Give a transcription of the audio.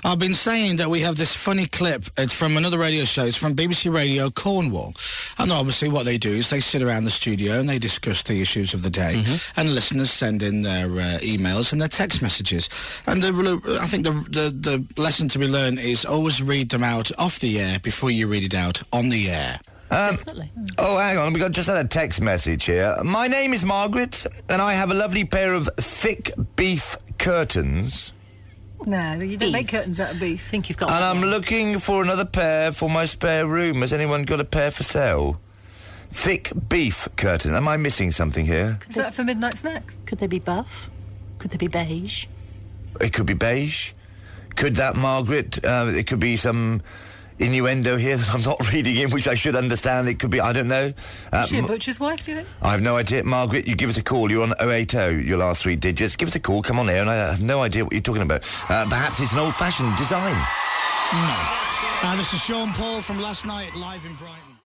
I've been saying that we have this funny clip. It's from another radio show. It's from BBC Radio Cornwall. And obviously what they do is they sit around the studio and they discuss the issues of the day. And listeners send in their emails and their text messages. And I think the lesson to be learned is always read them out off the air before you read it out on the air. Definitely. Oh, hang on, we just had a text message here. My name is Margaret, and I have a lovely pair of thick beef curtains. No, you don't make curtains out of beef. I think you've got And one. I'm looking for another pair for my spare room. Has anyone got a pair for sale? Thick beef curtains. Am I missing something here? Is that for midnight snacks? Could they be buff? Could they be beige? It could be beige. Could that, Margaret? It could be some innuendo here that I'm not reading in, which I should understand. It could be, I don't know. Is she a butcher's wife, do you think? I have no idea. Margaret, you give us a call. You're on 080, your last 3 digits. Give us a call, come on here, and I have no idea what you're talking about. Perhaps it's an old-fashioned design. No. This is Sean Paul from last night, live in Brighton.